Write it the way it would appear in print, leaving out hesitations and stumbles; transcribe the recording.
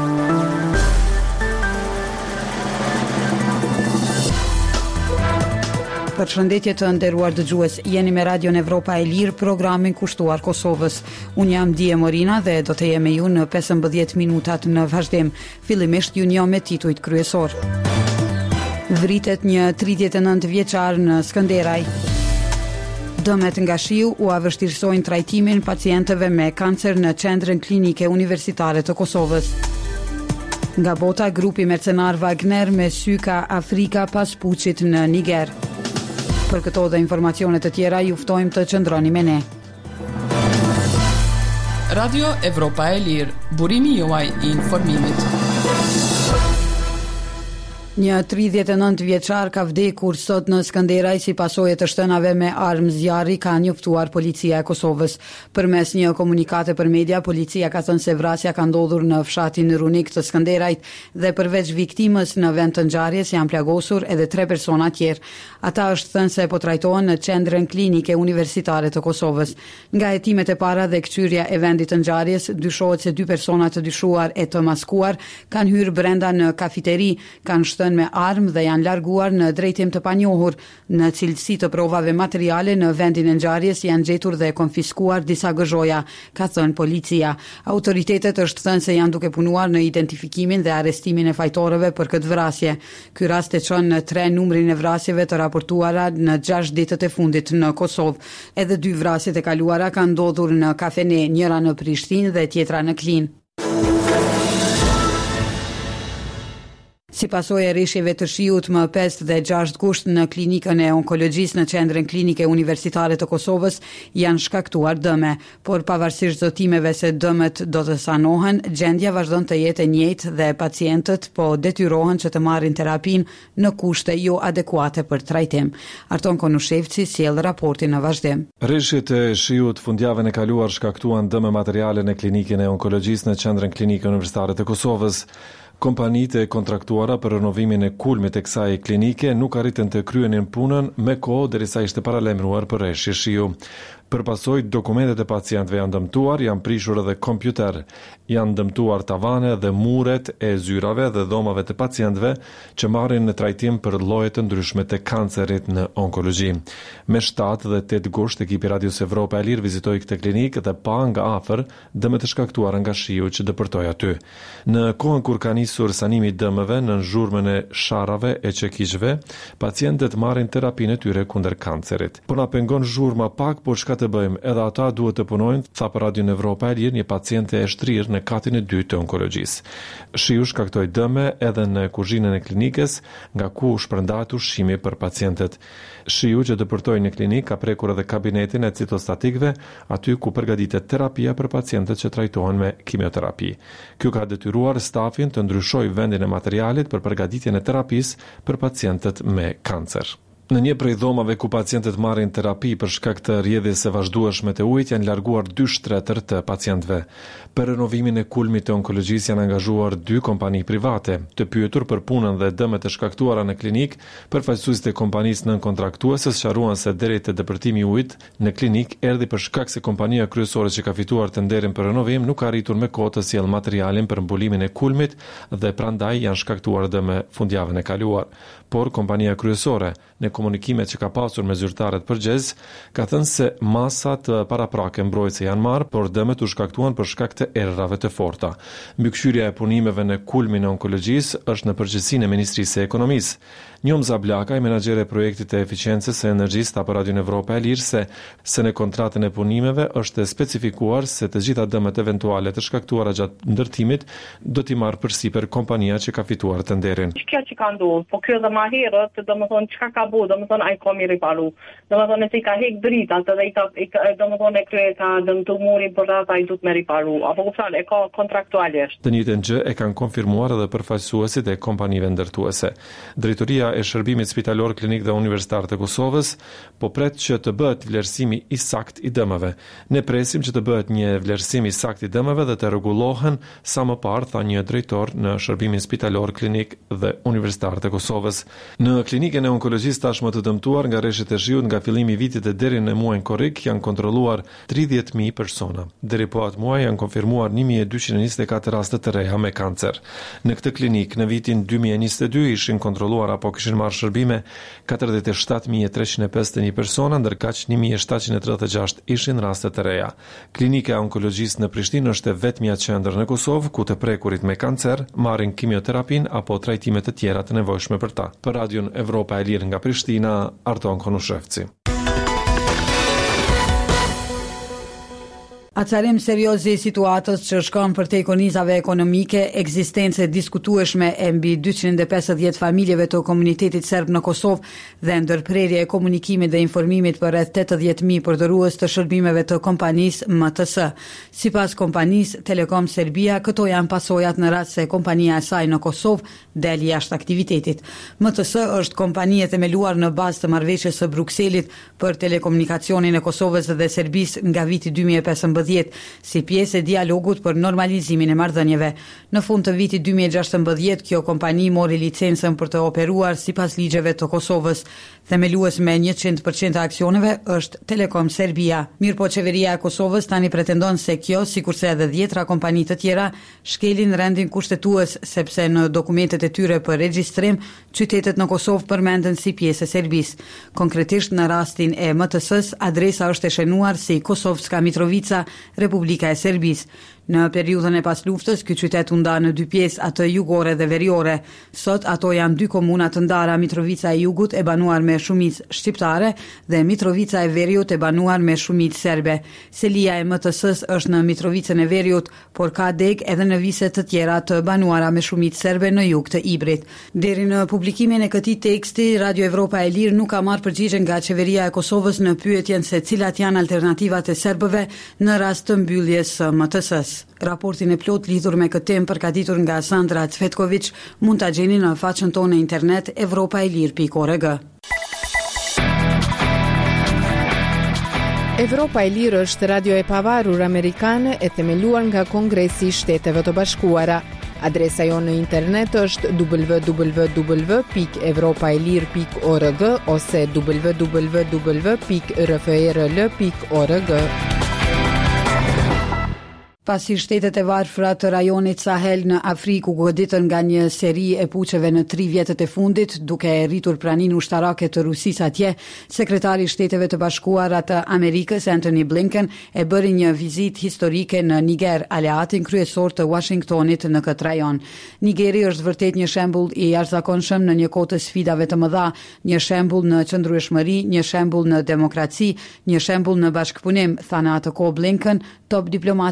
Përshëndetje të nderuar dëgjues, jeni me Radion Evropa e Lirë, programin kushtuar Kosovës. Unë jam Dije Morina dhe do të jem me ju në 15 minutat në vazhdim. Fillimisht ju njoh me titujt kryesor. Vritet një 39 vjeçar në Skënderaj. Dëmet nga shiu u avështirësojnë trajtimin pacientëve me kancer në qendrën klinike universitare të Kosovës. Nga bota, grupi mercenar Wagner me sy ka Afrika pas puçit në Niger. Për këto dhe informacionet të tjera, ju ftojmë të qëndroni me ne. Radio Evropa e Lirë, burimi juaj I informimit. Një 39 vjeçar ka vdekur sot në Skënderaj si pasojë të shtënave me armë zjarri, ka njoftuar policia e Kosovës. Përmes një komunikate për media, policia ka thënë se vrasja ka ndodhur në fshatin Runik të Skënderajt dhe përveç viktimës në vend të ngjarjes janë plagosur edhe 3 persona tjerë. Ata është thënë se po trajtohen në qendrën klinike universitare të Kosovës. Nga hetimet e para dhe kthyrja e vendit të ngjarjes, dyshohet se 2 persona të dyshuar e të maskuar kanë hyrë brenda në kafiteri, kanë me armë dhe janë larguar në drejtim të panjohur. Në cilësi të provave materiale në vendin e ngjarjes janë gjetur dhe konfiskuar disa gëzhoja, ka thënë policia. Autoritetet është thënë se janë duke punuar në identifikimin dhe arrestimin e fajtorëve për këtë vrasje. Ky rast e çon në 3 numrin e vrasjeve të raportuara në 6 ditët e fundit në Kosovë. Edhe 2 vrasjet e kaluara kanë ndodhur në kafene, njëra në Prishtinë dhe tjetra në Klinë. Si pasojë e rishjeve të shiut më 5 dhe 6 gusht në klinikën e onkologjisë në qendrën klinike universitare të Kosovës janë shkaktuar dëme, por pavarësisht zotimeve se dëmet do të sanohen, gjendja vazhdon të jetë e njëjtë dhe pacientët po detyrohen që të marrin terapinë në kushte jo adekuate për trajtim. Arton Konushevci sjell raportin në vazhdim. Rishjet e shiut fundjavën e kaluar shkaktuan dëme materiale në klinikën e onkologjisë në qendrën klinike universitare të Kosovës. Kompanitë e kontraktuara për renovimin e kulmit e kësaj klinike nuk arritën të kryenin punën me kohë derisa ishte paralajmëruar për rishje shiu. Për pasojë, dokumentet e pacientëve janë dëmtuar, janë prishur edhe kompjuter, janë dëmtuar tavane dhe muret e zyrave dhe dhomave të pacientëve që marrin në trajtim për lloje të ndryshme të kancerit në onkologji. Me 7 dhe 8 gusht, ekipi Radios Evropa e Lirë vizitoi këtë klinikë dhe pa nga afër dëmet e shkaktuara nga shiu që dëpërtoi aty. Në kohën kur ka nisur sanimi I dëmeve në zhurmën e sharrave e çekiqve, pacientët marrin terapinë e tyre kundër kancerit. Po na pengon zhurma pak, por çka të bëjmë, edhe ata duhet të punojnë, tha për Radion Evropa e Lirë një paciente e shtrirë në katin e 2 të onkologjisë. Shiu shkaktoi dëme edhe në kuzhinën e klinikës, nga ku shpërndahet ushqimi për pacientët. Shiu që dëpërtoi në klinikë ka prekur edhe kabinetin e citostatikëve, aty ku përgatitet terapia për pacientët që trajtohen me kimioterapi. Kjo ka detyruar stafin të ndryshojë vendin e materialit për përgatitjen e terapisë për pacientët me kancer. Në një prej dhomave ku pacientët marrin terapi për shkak të rrjedhjes së vazhdueshme të ujit janë larguar 2 shtretër të pacientëve. Për renovimin e kulmit të onkologjisë janë angazhuar 2 kompani private. Të pyetur për punën dhe dëmet e shkaktuara në klinik, përfaqësuesit e kompanisë nënkontraktuese sqaruan se deri te depërtimi I ujit në klinik erdhi për shkak se kompania kryesore që ka fituar tenderin për renovim nuk ka arritur me kohë të sjellë materialin për mbulimin e kulmit dhe prandaj janë shkaktuar dëme fundjavën e kaluar. Por kompania kryesore në komunikimet që ka pasur me zyrtarët përgjegjës, ka thënë se masat paraprake mbrojtëse janë marrë, por dëmet u shkaktuan për shkak të errave të forta. Mbikëqyrja e punimeve në kulmin e onkologjisë është në përgjegjësinë e Ministrisë së Ekonomisë. Njom Zablaka, menaxhere e projektit të eficiencës së energjisë tha për Radion Evropa e Lirë se në kontratën e punimeve është specifikuar se të gjitha dëmet eventuale të shkaktuara gjatë ndërtimit do t'i marrë përsipër kompania që ka fituar tenderin. Kjo që ka ndodhur, po kjo dhe ma herët, domethënë çka ka bëu, domethënë ai ka mirë palu. Domethënë se I ka hek dritat edhe domethënë e krye ka dëmtu murin për rreth ai duhet me riparu. Apo kupton, e ka kontraktualisht. Të njëjtën gjë e kanë konfirmuar edhe përfaqësuesit e kompanive ndërtuese. Drejtoria e Shërbimit Spitalor Klinik dhe Universitar të Kosovës po pret që të bëhet vlerësimi I sakt I dëmeve. Ne presim që të bëhet një vlerësim I sakt I dëmeve dhe të rregullohen sa më parë, tha një drejtor në Shërbimin Spitalor Klinik dhe Universitar të Kosovës. Në klinikën e onkologjisë gjithë tashmë të dëmtuar nga rreshtet e shiut nga fillimi i vitit e deri në muajin korrik janë kontrolluar 30.000 persona. Deri po atë muaj janë konfirmuar 1224 raste të reja me kancer. Në këtë klinik në vitin 2022 ishin kontrolluar apo kishin marrë shërbime 47.351 persona, ndërkaq 1.736 ishin raste të reja. Klinika e onkologjisë në Prishtinë është e vetmja qendër në Kosovë ku të prekurit me kancer marrin kimioterapin apo trajtime të tjera të nevojshme për ta. Për Radion Evropa e Lirë nga Prishtina, Arton Konushevci. Acarim serioz i situatës që shkon për te konizave ekonomike, ekzistencë diskutueshme e mbi 250 familjeve të komunitetit serb në Kosovë dhe ndërprerje e komunikimit dhe informimit për rreth 80.000 përdorrues të shërbimeve të kompanisë MTS. Sipas kompanisë Telekom Serbia, këto janë pasojat në rast se kompania e saj në Kosovë del jashtë aktivitetit. MTS është kompani e themeluar në bazë të marrëveshjes së Brukselit për telekomunikacionin e Kosovës dhe Serbisë nga viti 2015. Si pjesë e dialogut për normalizimin e marrëdhënieve. Në fund të vitit 2016, kjo kompani mori licencën për të operuar sipas ligjeve të Kosovës. Themelues me 100% e aksioneve është Telekom Serbia. Mirëpo qeveria e Kosovës tani pretendon se kjo, sikurse edhe 10 kompani të tjera, shkelin rendin kushtetues sepse në dokumentet e tyre për regjistrim, qytetet në Kosovë përmenden si pjesë e Serbisë. Konkretisht në rastin e MTS-s, adresa është e shenuar si Kosovska Mitrovica, Republika e Serbisë. Në periudhën e pas luftës, ky qytet u nda në dy pjesë, atë jugore dhe veriore. Sot ato janë dy komuna të ndara, Mitrovica e Jugut e banuar me shumicë shqiptare dhe Mitrovica e Veriut e banuar me shumicë serbe. Selia e MTS-s është në Mitrovicën e Veriut, por ka deg edhe në vise të tjera të banuara me shumicë serbe në jug të Ibrit. Deri në publikimin e këtij teksti, Radio Evropa e Lirë nuk ka marrë përgjigje nga qeveria e Kosovës në pyetjen se cilat janë alternativat e serbëve në rast të mbylljes së MTS-s. Raportin e plot lidhur me këtë temë përgatitur nga Sandra Cvetković mund ta gjeni në faqen tonë internet evropaelir.org. Evropa e Lirë është radio e pavarur amerikane e themeluar nga Kongresi i Shteteve të Bashkuara. Adresa jonë në internet është www.evropaelir.org ose www.rfrl.org. Pasi shtetet e varfra të rajonit Sahel në Afrikë u goditën nga një seri e puçeve në 3 vjetët e fundit, duke e rritur praninë ushtarake të Rusisë atje, sekretari i Shteteve të Bashkuara të Amerikës Antony Blinken e bëri një vizitë historike në Niger, aleatin kryesor të Washingtonit në këtë rajon. Nigeri është vërtet një shembull i jashtëzakonshëm në një kohë të sfidave të mëdha, një shembull në qëndrueshmëri, një shembull në demokraci, një shembull në bashkëpunim, tha në atë kohë Blinken, top diplomat